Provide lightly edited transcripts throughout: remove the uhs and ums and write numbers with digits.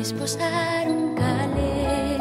posar un calé.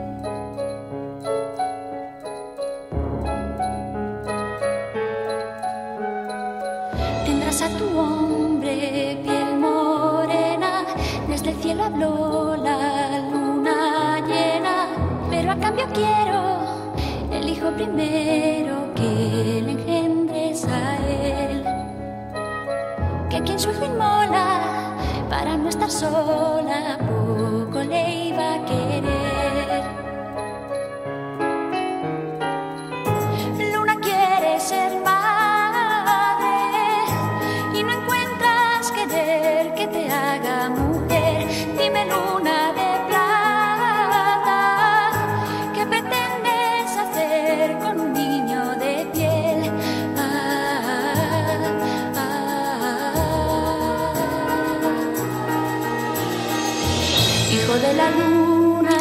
Tendrás a tu hombre piel morena, desde el cielo habló la luna llena, pero a cambio quiero el hijo primero que le engendres a él, que quien su hijo inmola para no estar sola, poco le iba a querer. Luna quiere ser madre y no encuentras querer que te haga mujer. Dime, luna de plata, ¿qué pretendes hacer con un niño de piel? Hijo de la luna,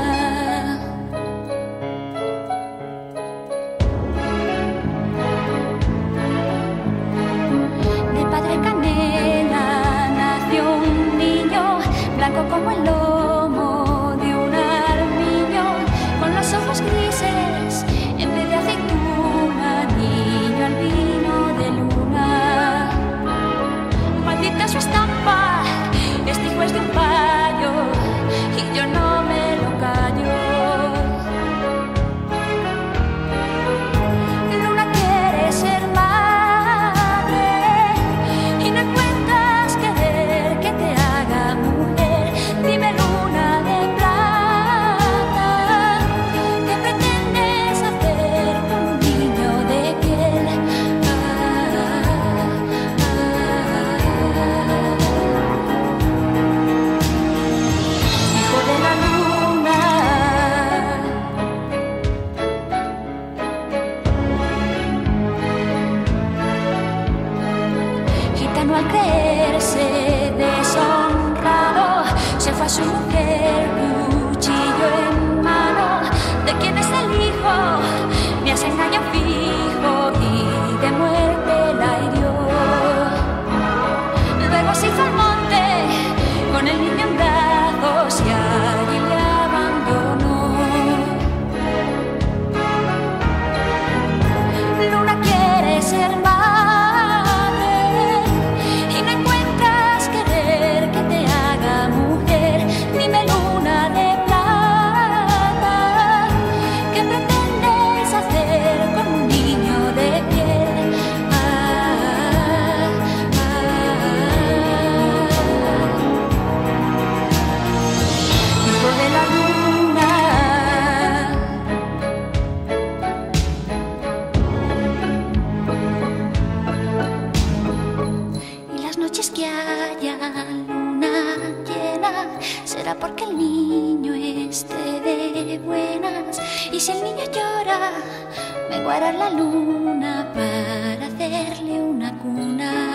de padre canela nació un niño, blanco como el lomo de un armiño, con los ojos grises en vez de aceituna, niño albino de luna. Maldita su estampa, este hijo es de un payo y yo no me lo callo. Luna quiere ser madre y no encuentras querer que te haga mujer. Dime, luna de plata, ¿qué pretendes hacer con un niño de piel? Hijo de la luna, gitano al creerse deshonrado, se fue a su mujer, cuchillo en mano. ¿De quién es el hijo? Me hace engaño fijo y de muerte la hirió. Luego se hizo al monte con el niño en brazos y allí le abandonó. Luna quiere ser madre y no encuentras querer que te haga mujer. Dime, luna de plata, ¿qué pretendes hacer con un niño de piel? Hijo de la luna, y las noches que haya luna llena será porque el niño esté de buenas, y si el niño llora me guardará la luna para hacerle una cuna.